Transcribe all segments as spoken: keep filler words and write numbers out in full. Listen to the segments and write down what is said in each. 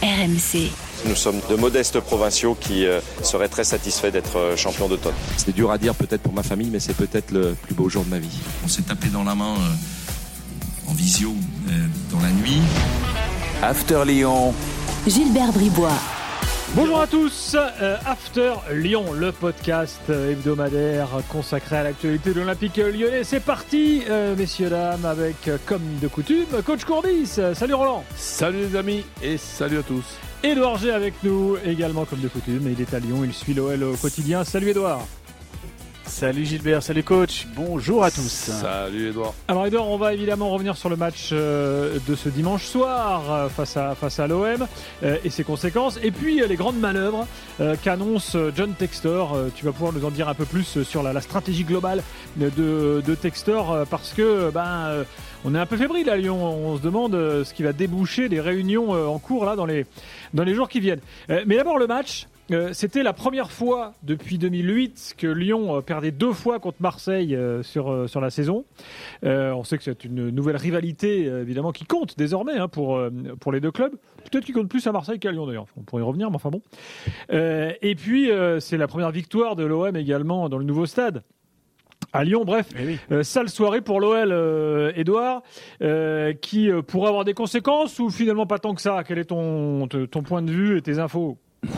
R M C. Nous sommes de modestes provinciaux qui euh, seraient très satisfaits d'être euh, champions d'automne. C'est dur à dire peut-être pour ma famille, mais c'est peut-être le plus beau jour de ma vie. On s'est tapé dans la main euh, en visio euh, dans la nuit. After Lyon. Gilbert Bribois. Bonjour à tous, euh, After Lyon, le podcast hebdomadaire consacré à l'actualité de l'Olympique lyonnais. C'est parti, euh, messieurs, dames, avec, euh, comme de coutume, Coach Courbis. Salut Roland. Salut les amis et salut à tous. Édouard G avec nous, également comme de coutume. Il est à Lyon, il suit l'O L au quotidien. Salut Édouard. Salut Gilbert, salut coach, bonjour à tous. Salut Edouard. Alors Edouard, on va évidemment revenir sur le match euh, de ce dimanche soir euh, face à, face à l'O M euh, et ses conséquences. Et puis euh, les grandes manœuvres euh, qu'annonce John Textor. Euh, tu vas pouvoir nous en dire un peu plus sur la, la stratégie globale de, de Textor euh, parce que ben, euh, on est un peu fébrile à Lyon. On se demande euh, ce qui va déboucher des réunions euh, en cours là, dans, les, dans les jours qui viennent. Euh, mais d'abord le match. Euh, c'était la première fois depuis deux mille huit que Lyon euh, perdait deux fois contre Marseille euh, sur, euh, sur la saison. Euh, on sait que c'est une nouvelle rivalité euh, évidemment qui compte désormais hein, pour, euh, pour les deux clubs. Peut-être qu'il compte plus à Marseille qu'à Lyon d'ailleurs. On pourrait y revenir, mais enfin bon. Euh, et puis euh, c'est la première victoire de l'O M également dans le nouveau stade. À Lyon, bref, oui. euh, sale soirée pour l'O L, euh, Edouard, euh, qui euh, pourrait avoir des conséquences ou finalement pas tant que ça. Quel est ton, ton point de vue et tes infos ?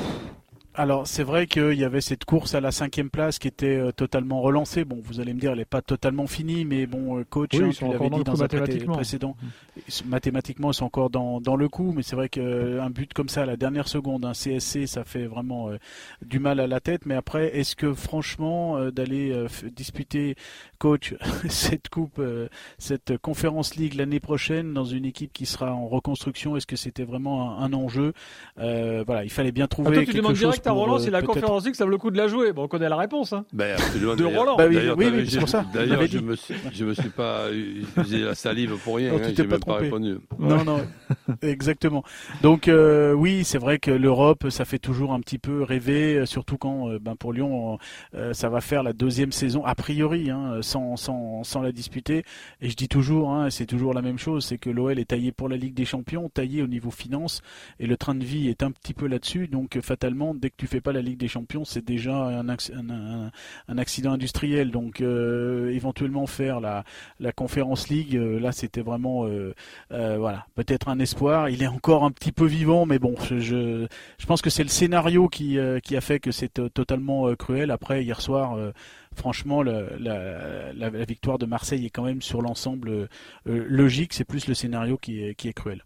Alors c'est vrai qu'il y avait cette course à la cinquième place qui était euh, totalement relancée. Bon, vous allez me dire, elle n'est pas totalement finie, mais bon, euh, coach, oui, hein, tu l'avais dit dans un mathématiquement. précédent, mmh. mathématiquement ils sont encore dans, dans le coup, mais c'est vrai qu'un but comme ça à la dernière seconde, un C S C, ça fait vraiment euh, du mal à la tête. Mais après, est-ce que franchement euh, d'aller euh, disputer, coach, cette coupe, euh, cette Conference League l'année prochaine dans une équipe qui sera en reconstruction, est-ce que c'était vraiment un, un enjeu euh, Voilà, il fallait bien trouver Attends, quelque chose. À Roland, c'est la Conférence League, ça vaut le coup de la jouer. Bon, on connaît la réponse. Hein. Ben, absolument. De Roland. Bah oui, oui, oui, c'est pour ça. D'ailleurs, je me suis, je me suis pas usé la salive pour rien. Non, hein, tu j'ai t'es même pas, pas répondu. Non, non, exactement. Donc euh, oui, c'est vrai que l'Europe, ça fait toujours un petit peu rêver, surtout quand, euh, ben pour Lyon, euh, ça va faire la deuxième saison a priori, hein, sans, sans, sans la disputer. Et je dis toujours, hein, c'est toujours la même chose, c'est que l'O L est taillé pour la Ligue des Champions, taillé au niveau finance, et le train de vie est un petit peu là-dessus. Donc fatalement, dès que tu fais pas la Ligue des Champions, c'est déjà un, un, un, un accident industriel. Donc euh, éventuellement faire la, la Conference League, euh, là c'était vraiment euh, euh, voilà, peut-être un espoir. Il est encore un petit peu vivant, mais bon, je, je, je pense que c'est le scénario qui, euh, qui a fait que c'est euh, totalement euh, cruel. Après hier soir, euh, franchement, le, la, la, la victoire de Marseille est quand même sur l'ensemble euh, logique. C'est plus le scénario qui est, qui est cruel.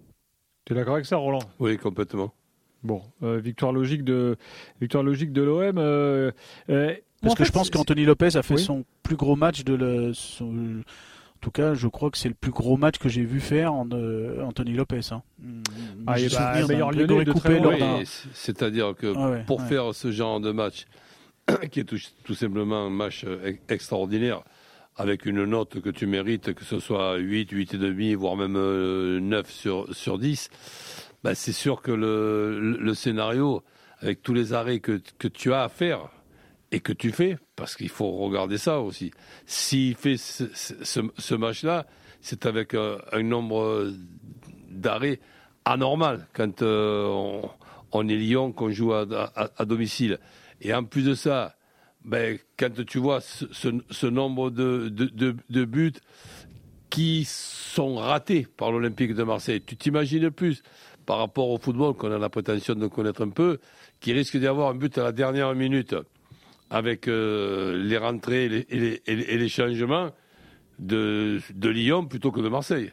Tu es d'accord avec ça, Roland ? Oui, complètement. Bon, euh, victoire logique de victoire logique de l'O M. Euh, euh, Parce que fait, je pense qu'Anthony Lopez a fait oui. son plus gros match de le. Son, en tout cas, je crois que c'est le plus gros match que j'ai vu faire en, euh, Anthony Lopez. Hein. Ah, il bah, est meilleur lyonnais de très oui, c'est-à-dire que ah ouais, pour ouais. faire ce genre de match, qui est tout, tout simplement un match extraordinaire, avec une note que tu mérites, que ce soit huit, huit virgule cinq, voire même euh, neuf sur, sur dix. Ben, c'est sûr que le, le, le scénario, avec tous les arrêts que, que tu as à faire et que tu fais, parce qu'il faut regarder ça aussi, s'il fait ce, ce, ce match-là, c'est avec un, un nombre d'arrêts anormal quand euh, on, on est Lyon, qu'on joue à, à, à domicile. Et en plus de ça, ben, quand tu vois ce, ce, ce nombre de, de, de, de buts qui sont ratés par l'Olympique de Marseille, tu t'imagines plus par rapport au football qu'on a la prétention de connaître un peu, qui risque d'y avoir un but à la dernière minute avec euh, les rentrées et les, et, les, et les changements de, de Lyon plutôt que de Marseille.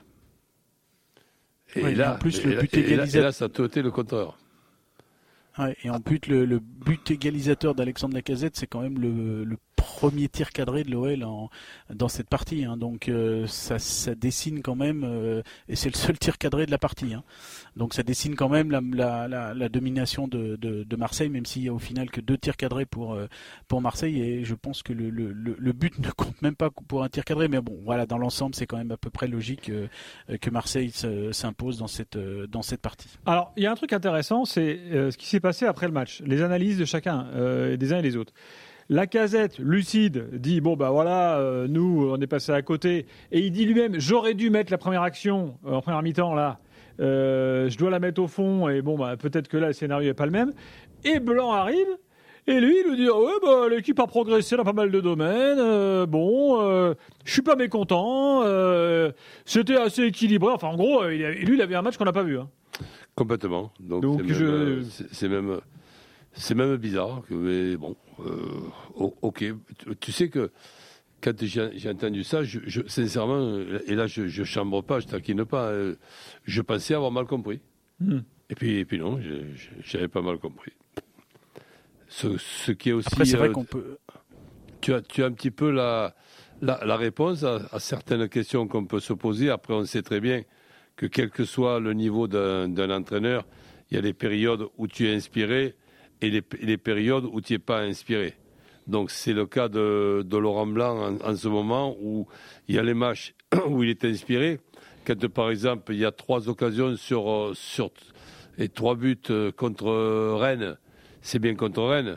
Et, ouais, là, en plus, et, le but et, égalisateur... et là, ça a tout été le contraire. Ouais, et en plus, le, le but égalisateur d'Alexandre Lacazette, c'est quand même le, le premier tir cadré de l'O L en, dans cette partie. Hein. Donc euh, ça, ça dessine quand même, euh, et c'est le seul tir cadré de la partie. Hein. Donc ça dessine quand même la, la, la, la domination de, de, de Marseille, même s'il y a au final que deux tirs cadrés pour, euh, pour Marseille. Et je pense que le, le, le but ne compte même pas pour un tir cadré. Mais bon, voilà, dans l'ensemble, c'est quand même à peu près logique euh, que Marseille se, s'impose dans cette, euh, dans cette partie. Alors, il y a un truc intéressant, c'est euh, ce qui s'est passé après le match. Les analyses de chacun, euh, des uns et des autres. Lacazette, lucide, dit bon bah voilà, euh, nous on est passé à côté, et il dit lui-même j'aurais dû mettre la première action euh, en première mi-temps là, euh, je dois la mettre au fond, et bon, bah, peut-être que là, le scénario n'est pas le même. Et Blanc arrive, et lui, il nous dit, ouais, bah, l'équipe a progressé dans pas mal de domaines, euh, bon, euh, je suis pas mécontent, euh, c'était assez équilibré, enfin, en gros, il a, lui, il avait un match qu'on n'a pas vu. Hein. Complètement. Donc, Donc c'est, je... même, c'est, c'est, même, c'est même bizarre, que, mais bon, euh, ok. Tu, tu sais que quand j'ai, j'ai entendu ça, je, je, sincèrement, et là je ne chambre pas, je taquine pas, euh, je pensais avoir mal compris. Mmh. Et, puis, et puis non, je n'avais pas mal compris. Ce, ce qui est aussi. Après, c'est vrai euh, qu'on peut. Tu as, tu as un petit peu la, la, la réponse à, à certaines questions qu'on peut se poser. Après, on sait très bien que quel que soit le niveau d'un, d'un entraîneur, il y a des périodes où tu es inspiré et les, et les périodes où tu n'es pas inspiré. Donc c'est le cas de, de Laurent Blanc en, en ce moment où il y a les matchs où il est inspiré. Quand par exemple il y a trois occasions sur, sur et trois buts contre Rennes, c'est bien contre Rennes.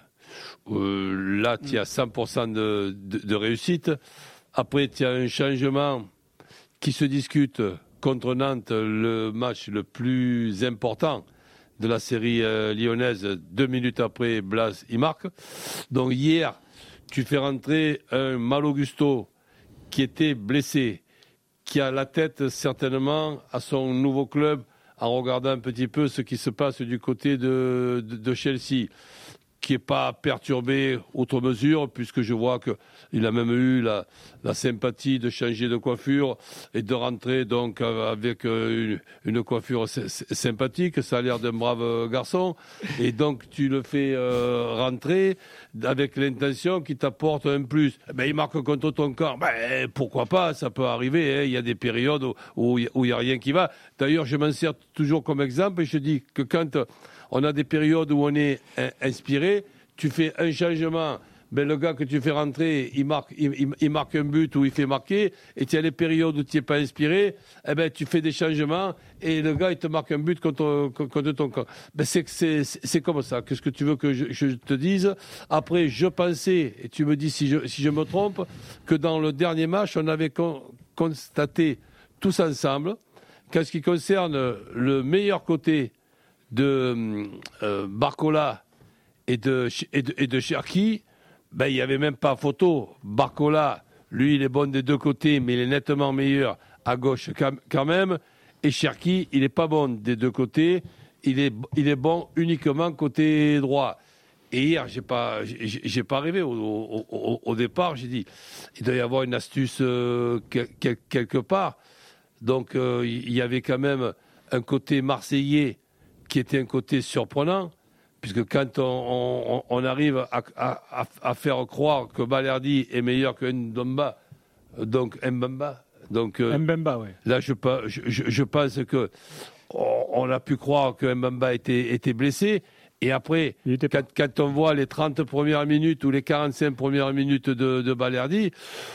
Euh, là tu as cent pour cent de, de, de réussite. Après tu as un changement qui se discute contre Nantes, le match le plus important de la série euh, lyonnaise. Deux minutes après, Blas, il marque. Donc hier, tu fais rentrer un Malo Gusto qui était blessé, qui a la tête certainement à son nouveau club en regardant un petit peu ce qui se passe du côté de, de, de Chelsea, qui n'est pas perturbé outre mesure, puisque je vois qu'il a même eu la, la sympathie de changer de coiffure et de rentrer donc avec une, une coiffure sy- sympathique. Ça a l'air d'un brave garçon. Et donc, tu le fais euh, rentrer avec l'intention qu'il t'apporte un plus. Ben, il marque contre ton camp. Ben, pourquoi pas, ça peut arriver. Hein. Il y a des périodes où, où il n'y a rien qui va. D'ailleurs, je m'en sers toujours comme exemple et je dis que quand on a des périodes où on est inspiré, tu fais un changement, ben le gars que tu fais rentrer, il marque, il, il marque un but ou il fait marquer, et tu as les périodes où tu n'es pas inspiré, eh ben tu fais des changements et le gars il te marque un but contre, contre ton camp. Ben c'est, c'est, c'est comme ça. Qu'est-ce que tu veux que je, je te dise? Après, je pensais, et tu me dis si je, si je me trompe, que dans le dernier match, on avait con, constaté tous ensemble qu'en ce qui concerne le meilleur côté de euh, Barcola et de, et de, et de Cherki, ben, il n'y avait même pas photo. Barcola, lui, il est bon des deux côtés, mais il est nettement meilleur à gauche quand même. Et Cherki, il n'est pas bon des deux côtés, il est, il est bon uniquement côté droit. Et hier, je n'ai pas, j'ai, j'ai pas rêvé au, au, au, au départ. J'ai dit, il doit y avoir une astuce euh, quel, quelque part. Donc, euh, il y avait quand même un côté marseillais qui était un côté surprenant, puisque quand on, on, on arrive à, à, à faire croire que Balerdi est meilleur que Ndomba, donc Mbemba, donc euh, Mbemba, ouais. Là je, je, je pense que on, on a pu croire que Mbemba était, était blessé, et après, quand, quand on voit les trente premières minutes ou les quarante-cinq premières minutes de, de Balerdi,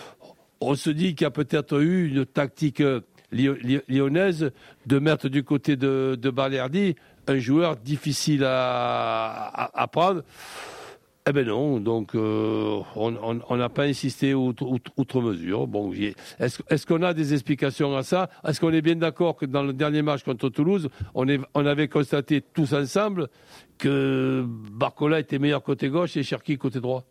on se dit qu'il y a peut-être eu une tactique lyonnaise de mettre du côté de, de Balerdi un joueur difficile à, à, à prendre. Eh ben non, donc euh, on n'a pas insisté outre, outre, outre mesure. Bon, est-ce, est-ce qu'on a des explications à ça? Est-ce qu'on est bien d'accord que dans le dernier match contre Toulouse, on, est, on avait constaté tous ensemble que Barcola était meilleur côté gauche et Cherki côté droit?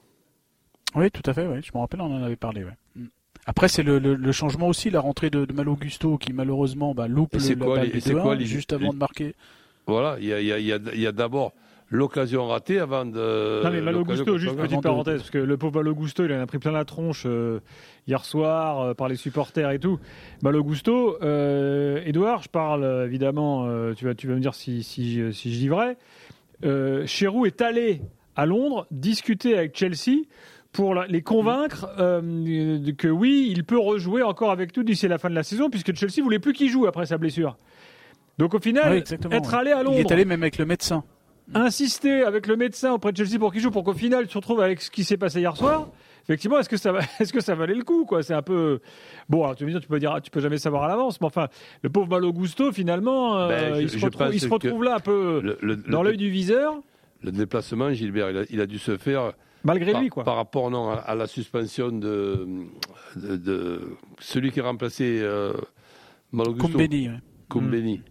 Oui, tout à fait, oui. Je me rappelle, on en avait parlé. Ouais. Après, c'est le, le, le changement aussi, la rentrée de, de Malo Gusto qui malheureusement bah, loupe le, quoi, la balle les, du deux un les, juste avant les... de marquer. Voilà, il y a, y, a, y, a, y a d'abord l'occasion ratée avant de... Non mais Malo Gusto, juste petite parenthèse, parce que le pauvre Malo Gusto, il en a pris plein la tronche euh, hier soir euh, par les supporters et tout. Malo Gusto, euh, Edouard, je parle évidemment, euh, tu, vas, tu vas me dire si, si, si je dis vrai, euh, Cherou est allé à Londres discuter avec Chelsea pour la, les convaincre euh, que oui, il peut rejouer encore avec nous d'ici la fin de la saison, puisque Chelsea voulait plus qu'il joue après sa blessure. Donc au final, oui, être ouais. allé à Londres... Il est allé même avec le médecin. Insister avec le médecin auprès de Chelsea pour qu'il joue, pour qu'au final tu te retrouves avec ce qui s'est passé hier soir. Effectivement, est-ce que ça va, est-ce que ça valait le coup, quoi? C'est un peu bon. Alors tu me dis, tu peux dire, tu peux jamais savoir à l'avance, mais enfin, le pauvre Malo Gusto, finalement, euh, ben, je, il, se retrouve, il se retrouve là un peu le, le, dans le, l'œil du viseur. Le déplacement, Gilbert, il a, il a dû se faire malgré par, lui, quoi. Par rapport non à, à la suspension de, de, de celui qui a remplacé euh, Malo Gusto. Koumbeni. Ouais. Koumbeni.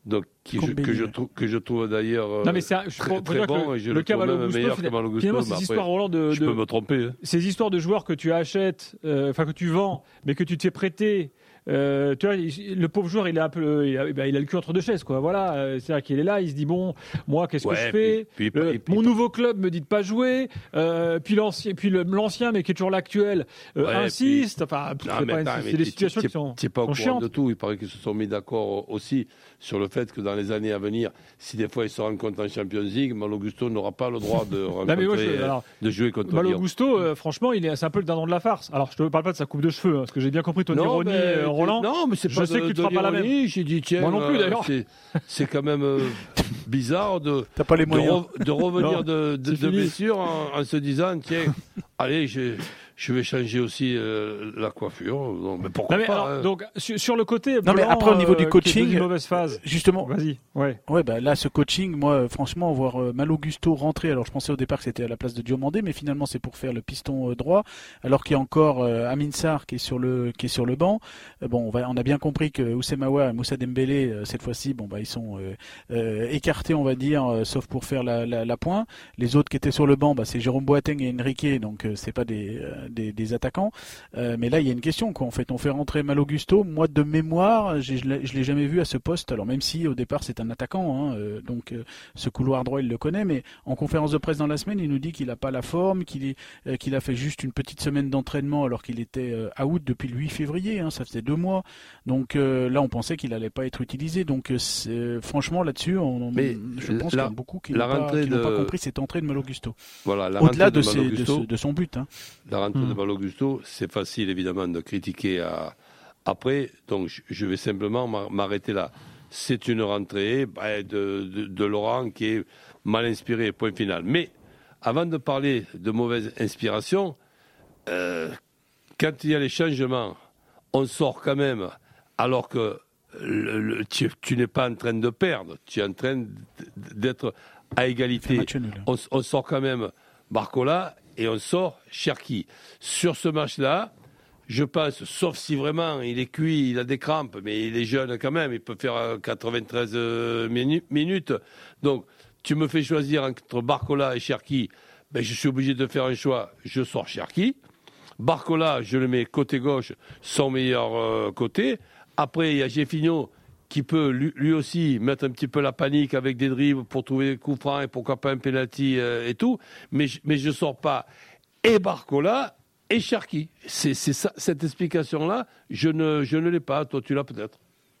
Donc, qui, je, que, je trouve, que je trouve d'ailleurs euh, non, mais c'est un, je très, très bon, le, et je le, le trouve même meilleur que Malo Gusto. Finalement, ces histoires, Roland, de, je de, peux me tromper. Hein. Ces histoires de joueurs que tu achètes, enfin euh, que tu vends, mais que tu te fais prêter. Euh, tu vois, le pauvre joueur, il a un peu, il a, ben, il a le cul entre deux chaises, quoi. Voilà, euh, c'est-à-dire qu'il est là, il se dit bon, moi, qu'est-ce ouais, que je fais puis, puis, le, puis, Mon puis, nouveau club me dit de pas jouer, euh, puis l'ancien, puis le, l'ancien, mais qui est toujours l'actuel, euh, ouais, insiste. Puis, enfin, c'est, non, pas, c'est, c'est des situations qui sont, c'est pas au courant de tout. Il paraît qu'ils se sont mis d'accord aussi sur le fait que dans les années à venir, si des fois ils se rencontrent en Champions League, Malo Gusto n'aura pas le droit de rencontrer, moi, je, alors, de jouer contre Malo Gusto. Euh, franchement, il est, c'est un peu le dindon de la farce. Alors, je te parle pas de sa coupe de cheveux, hein, parce que j'ai bien compris ton non, ironie, euh, Roland. Non, mais c'est je sais de, que tu ne feras pas la même. J'ai dit, tiens, moi non plus d'ailleurs. Euh, c'est, c'est quand même euh, bizarre de, T'as pas les moyens. de, re, de revenir non, de, de, de blessure en, en se disant, tiens, allez, je, je vais changer aussi euh, la coiffure. Non, mais pourquoi non, mais pas alors, hein. Donc, sur, sur le côté. Non, mais après, au niveau du coaching. Une mauvaise phase. Justement. Vas-y. Ouais. Ouais, bah là, ce coaching, moi, franchement, voir euh, Malo Gusto rentrer. Alors, je pensais au départ que c'était à la place de Diomandé, mais finalement, c'est pour faire le piston euh, droit. Alors qu'il y a encore euh, Amin Sarr qui est sur le, qui est sur le banc. Euh, bon, on, va, on a bien compris que Oussem Aouar et Moussa Dembélé, euh, cette fois-ci, bon, bah, ils sont euh, euh, écartés, on va dire, euh, sauf pour faire la, la, la pointe. Les autres qui étaient sur le banc, bah, c'est Jérôme Boateng et Enrique, donc euh, c'est pas des, euh, des, des attaquants. Euh, mais là, il y a une question, quoi. En fait, on fait rentrer Malo Gusto. Moi, de mémoire, j'ai, je ne l'ai jamais vu à ce poste. Alors, même si au départ, c'est un attaquant, hein, euh, donc euh, ce couloir droit, il le connaît. Mais en conférence de presse dans la semaine, il nous dit qu'il n'a pas la forme, qu'il, est, euh, qu'il a fait juste une petite semaine d'entraînement alors qu'il était euh, out depuis le huit février. Hein, ça faisait deux mois. Donc euh, là, on pensait qu'il n'allait pas être utilisé. Donc, euh, c'est, franchement, là-dessus, on, on, je pense la, qu'il y a beaucoup qui, n'ont pas, qui de... n'ont pas compris cette entrée de Malo Gusto. Voilà, la au-delà de, de, ses, Gusto, de, de son but. Hein. La rentrée mmh. de Malo Gusto, c'est facile évidemment de critiquer à... après, donc je vais simplement m'arrêter là. C'est une rentrée bah, de, de, de Laurent qui est mal inspiré, point final. Mais avant de parler de mauvaise inspiration, euh, quand il y a les changements, on sort quand même, alors que le, le, tu, tu n'es pas en train de perdre, tu es en train d'être à égalité. On, on sort quand même Barcola et on sort Cherki. Sur ce match-là, je pense, sauf si vraiment il est cuit, il a des crampes, mais il est jeune quand même, il peut faire quatre-vingt-treize minutes. Donc, tu me fais choisir entre Barcola et Cherki, ben, je suis obligé de faire un choix, je sors Cherki. Barcola, je le mets côté gauche, son meilleur euh, côté. Après, il y a Jeffinho qui peut lui, lui aussi mettre un petit peu la panique avec des dribbles pour trouver des coups francs et pourquoi pas un penalty euh, et tout. Mais, mais je ne sors pas et Barcola et Cherki. C'est, c'est ça, cette explication-là, je ne, je ne l'ai pas. Toi, tu l'as peut-être.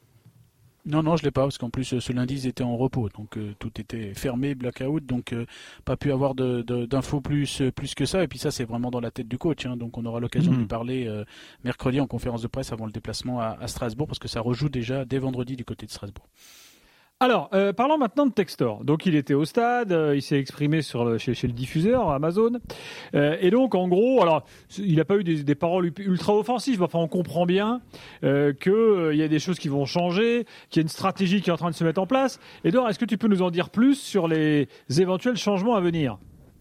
Non, non, je ne l'ai pas, parce qu'en plus, ce lundi, ils étaient en repos. Donc, euh, tout était fermé, blackout. Donc, euh, pas pu avoir de, de, d'infos plus, plus que ça. Et puis ça, c'est vraiment dans la tête du coach. Hein. Donc, on aura l'occasion mmh. de lui parler euh, mercredi en conférence de presse avant le déplacement à, à Strasbourg, parce que ça rejoue déjà dès vendredi du côté de Strasbourg. Alors, euh, parlons maintenant de Textor. Donc, il était au stade, euh, il s'est exprimé sur le, chez, chez le diffuseur Amazon. Euh, et donc, en gros, alors, il n'a pas eu des, des paroles ultra offensives. Enfin, on comprend bien euh, qu'il euh, y a des choses qui vont changer, qu'il y a une stratégie qui est en train de se mettre en place. Edouard, est-ce que tu peux nous en dire plus sur les éventuels changements à venir ?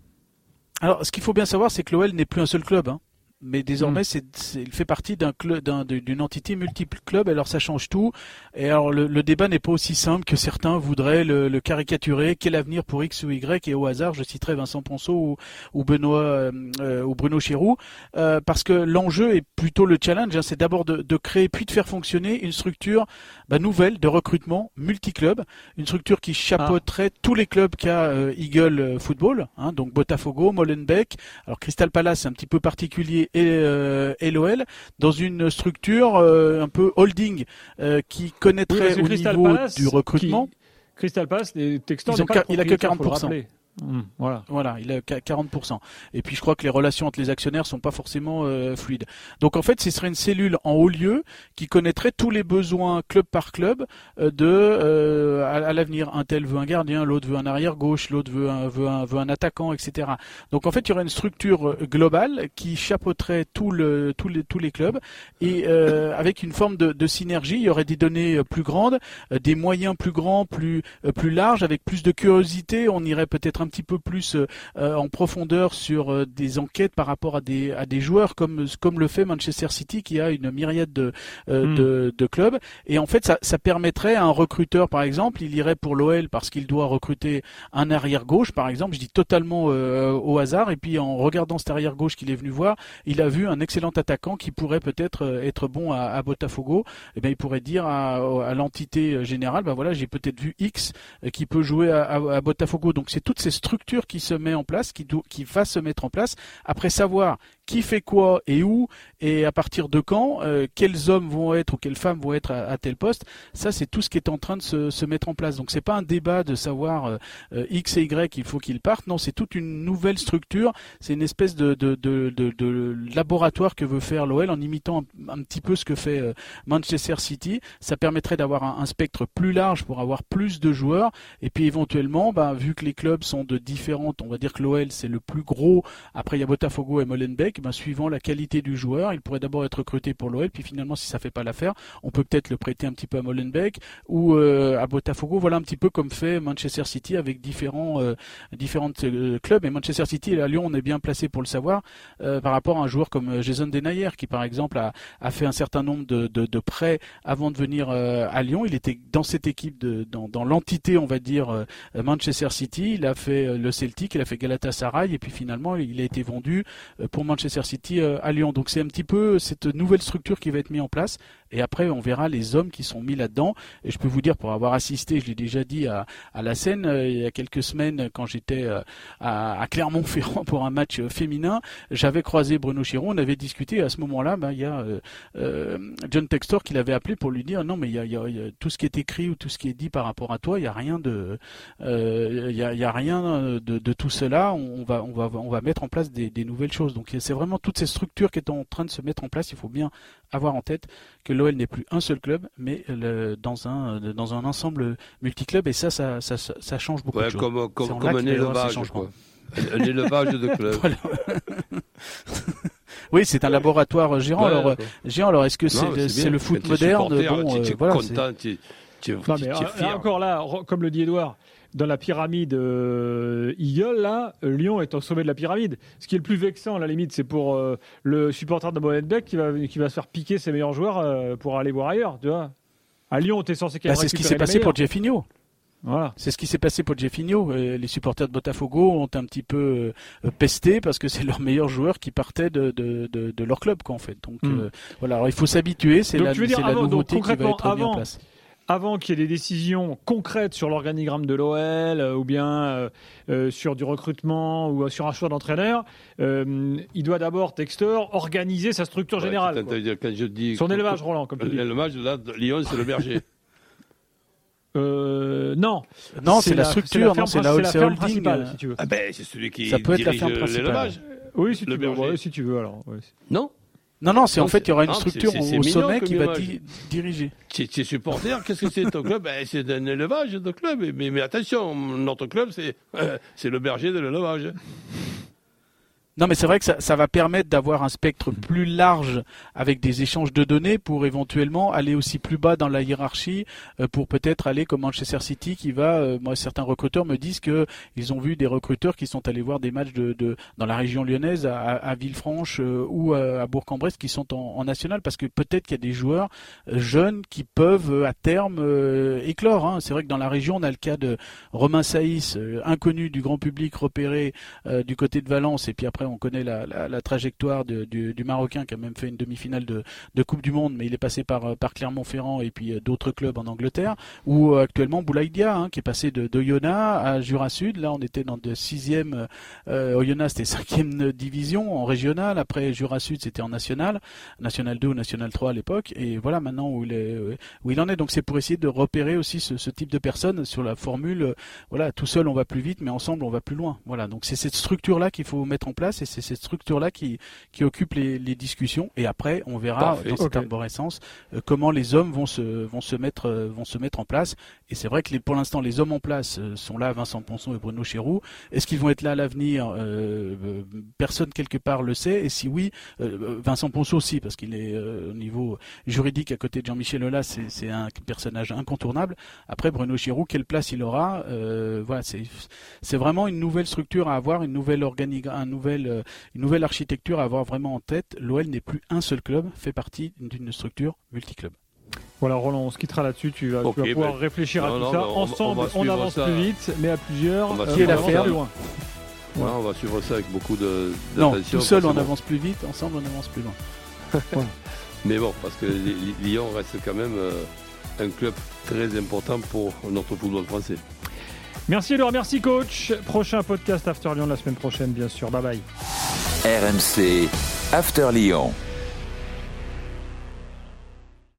Alors, ce qu'il faut bien savoir, c'est que l'O L n'est plus un seul club, hein. Mais désormais, mmh. c'est, c'est, il fait partie d'un club, d'un, d'une entité multiple club. Alors ça change tout. Et alors le, le débat n'est pas aussi simple que certains voudraient le, le caricaturer. Quel avenir pour X ou Y ? Et au hasard, je citerai Vincent Ponceau ou, ou Benoît euh, ou Bruno Chéroux, euh, parce que l'enjeu est plutôt le challenge. Hein, c'est d'abord de, de créer puis de faire fonctionner une structure bah, nouvelle de recrutement multi-club, une structure qui chapeauterait ah. tous les clubs qu'a euh, Eagle Football, hein, donc Botafogo, Molenbeek. Alors Crystal Palace, c'est un petit peu particulier. Et, euh, et l'O L dans une structure euh, un peu holding euh, qui connaîtrait oui, au Crystal niveau Palace, du recrutement. Qui, Crystal Palace, les Textors, il n'a que quarante pour cent. Mmh, voilà. voilà, il a quarante pour cent. Et puis je crois que les relations entre les actionnaires sont pas forcément euh, fluides. Donc en fait, ce serait une cellule en haut lieu qui connaîtrait tous les besoins club par club euh, de euh, à, à l'avenir. Un tel veut un gardien, l'autre veut un arrière gauche, l'autre veut un, veut un veut un attaquant, et cetera. Donc en fait, il y aurait une structure globale qui chapeauterait tout le tous les tous les clubs et euh, avec une forme de, de synergie. Il y aurait des données plus grandes, des moyens plus grands, plus plus larges, avec plus de curiosité. On irait peut-être être un petit peu plus euh, en profondeur sur euh, des enquêtes par rapport à des à des joueurs comme comme le fait Manchester City qui a une myriade de euh, mm. de, de clubs. Et en fait, ça, ça permettrait à un recruteur, par exemple, il irait pour l'O L parce qu'il doit recruter un arrière gauche, par exemple. Je dis totalement euh, au hasard. Et puis en regardant cet arrière gauche qu'il est venu voir, il a vu un excellent attaquant qui pourrait peut-être euh, être bon à, à Botafogo. Et bien, il pourrait dire à, à l'entité générale, ben voilà, j'ai peut-être vu X euh, qui peut jouer à, à, à Botafogo. Donc c'est toutes ces structures qui se mettent en place, qui, do, qui va se mettre en place. Après savoir qui fait quoi et où et à partir de quand, euh, quels hommes vont être ou quelles femmes vont être à, à tel poste, ça c'est tout ce qui est en train de se, se mettre en place. Donc c'est pas un débat de savoir euh, X et Y, il faut qu'ils partent. Non, c'est toute une nouvelle structure. C'est une espèce de, de, de, de, de laboratoire que veut faire l'O L en imitant un, un petit peu ce que fait euh, Manchester City. Ça permettrait d'avoir un, un spectre plus large pour avoir plus de joueurs. Et puis éventuellement, bah, vu que les clubs sont de différentes, on va dire que l'O L c'est le plus gros. Après il y a Botafogo et Molenbeek. Ben, suivant la qualité du joueur, il pourrait d'abord être recruté pour l'O L, puis finalement si ça fait pas l'affaire, on peut peut-être le prêter un petit peu à Molenbeek ou euh, à Botafogo. Voilà un petit peu comme fait Manchester City avec différents euh, différents euh, clubs. Et Manchester City et à Lyon, on est bien placé pour le savoir euh, par rapport à un joueur comme Jason Denayer qui par exemple a, a fait un certain nombre de, de, de prêts avant de venir euh, à Lyon. Il était dans cette équipe, de, dans, dans l'entité on va dire euh, Manchester City. Il a fait euh, le Celtic, il a fait Galatasaray et puis finalement il a été vendu euh, pour Manchester City euh, à Lyon. Donc c'est un petit peu cette nouvelle structure qui va être mise en place et après on verra les hommes qui sont mis là-dedans. Et je peux vous dire, pour avoir assisté, je l'ai déjà dit à, à la Seine euh, il y a quelques semaines quand j'étais euh, à, à Clermont-Ferrand pour un match euh, féminin, j'avais croisé Bruno Chiron, on avait discuté et à ce moment-là, ben, il y a euh, euh, John Textor qui l'avait appelé pour lui dire non mais il y a, il y a, il y a tout ce qui est écrit ou tout ce qui est dit par rapport à toi, il y a rien de euh, il y a, il y a rien de, de tout cela, on va on va on va mettre en place des, des nouvelles choses. Donc c'est vraiment toutes ces structures qui sont en train de se mettre en place. Il faut bien avoir en tête que l'O L n'est plus un seul club, mais le, dans un dans un ensemble multiclub, et ça ça ça, ça, ça change beaucoup ouais, de choses. Comme, comme, comme un élevage, quoi. Un, un élevage de clubs. Voilà. Oui, c'est un laboratoire géant. Ouais, alors, géant. Alors, est-ce que c'est, non, le, c'est, c'est le foot moderne? Bon, tu es voilà, content, tu es fier. Encore là, comme le dit Edouard, dans la pyramide euh, Eagle, là, Lyon est au sommet de la pyramide. Ce qui est le plus vexant, à la limite, c'est pour euh, le supporter de Molenbeek qui va, qui va se faire piquer ses meilleurs joueurs euh, pour aller voir ailleurs, tu vois. À Lyon, tu es censé qu'il y ait bah, c'est ce qui s'est passé pour Jeffinho. Voilà. C'est ce qui s'est passé pour Jeffinho. Les supporters de Botafogo ont un petit peu pesté parce que c'est leurs meilleurs joueurs qui partaient de, de, de, de leur club, quoi, en fait. Donc, mm. euh, voilà. Alors, il faut s'habituer. C'est donc, la, c'est avant, la nouveauté qui va être mise en place. Avant qu'il y ait des décisions concrètes sur l'organigramme de l'O L euh, ou bien euh, euh, sur du recrutement ou euh, sur un choix d'entraîneur, euh, il doit d'abord, Textor, organiser sa structure ouais, générale. Quand, quand je dis son élevage, Roland, comme tu dis. L'élevage, là, de Lyon, c'est le berger. Euh, non, non, c'est, c'est la, la structure, c'est la, non, c'est la, c'est la ferme principale, si tu veux. Ah ben, c'est celui qui ça peut dirige être la ferme principale. L'élevage. Oui, si tu veux. Ouais, si tu veux, alors. Ouais. Non. Non, non, c'est non, en fait, il y aura une non, structure c'est, c'est, au c'est sommet qui va di- diriger. C'est, c'est supporter, qu'est-ce que c'est ton club? Ben, c'est un élevage de club. Mais, mais attention, notre club, c'est, euh, c'est le berger de l'élevage. Non, mais c'est vrai que ça, ça va permettre d'avoir un spectre plus large avec des échanges de données pour éventuellement aller aussi plus bas dans la hiérarchie, euh, pour peut-être aller comme Manchester City qui va, euh, moi certains recruteurs me disent que ils ont vu des recruteurs qui sont allés voir des matchs de, de dans la région lyonnaise, à, à Villefranche euh, ou à, à Bourg-en-Bresse qui sont en, en national parce que peut-être qu'il y a des joueurs euh, jeunes qui peuvent euh, à terme euh, éclore. Hein. C'est vrai que dans la région on a le cas de Romain Saïs, euh, inconnu du grand public, repéré euh, du côté de Valence, et puis après on connaît la, la, la trajectoire de, du, du Marocain qui a même fait une demi-finale de, de Coupe du Monde, mais il est passé par, par Clermont-Ferrand et puis d'autres clubs en Angleterre, ou actuellement Boulaïdia hein, qui est passé de, de Yona à Jura Sud. Là on était dans de sixième, euh, Oyonnax c'était cinquième division en régional, après Jura Sud c'était en national, national deux ou national trois à l'époque, et voilà maintenant où il, est, où il en est. Donc c'est pour essayer de repérer aussi ce, ce type de personnes sur la formule, voilà, tout seul on va plus vite mais ensemble on va plus loin. Voilà, donc c'est cette structure là qu'il faut mettre en place. place et c'est cette structure-là qui, qui occupe les, les discussions. Et après, on verra Parfait. dans cette okay. arborescence euh, comment les hommes vont se, vont se mettre, euh, vont se mettre en place. Et c'est vrai que les, pour l'instant, les hommes en place euh, sont là, Vincent Ponceau et Bruno Chéroux. Est-ce qu'ils vont être là à l'avenir? euh, euh, Personne quelque part le sait. Et si oui, euh, Vincent Ponceau aussi, parce qu'il est euh, au niveau juridique à côté de Jean-Michel Aulas, c'est, c'est un personnage incontournable. Après, Bruno Chéroux, quelle place il aura? euh, Voilà, c'est, c'est vraiment une nouvelle structure à avoir, une nouvelle organigramme, un nouvel, euh, une nouvelle architecture à avoir vraiment en tête. L'O L n'est plus un seul club, fait partie d'une structure multiclub. Voilà, Roland, on se quittera là-dessus. Tu vas, okay, tu vas pouvoir ben, réfléchir non, à tout non, ça. On, Ensemble, on, on avance ça. plus vite, mais à plusieurs, on euh, qui est l'affaire plus loin. Ouais, on va suivre ça avec beaucoup de Non, tout seul on avance plus vite, ensemble on avance plus loin. Voilà. Mais bon, parce que Lyon reste quand même euh, un club très important pour notre football français. Merci Laurent, merci coach. Prochain podcast After Lyon la semaine prochaine, bien sûr. Bye bye. R M C After Lyon.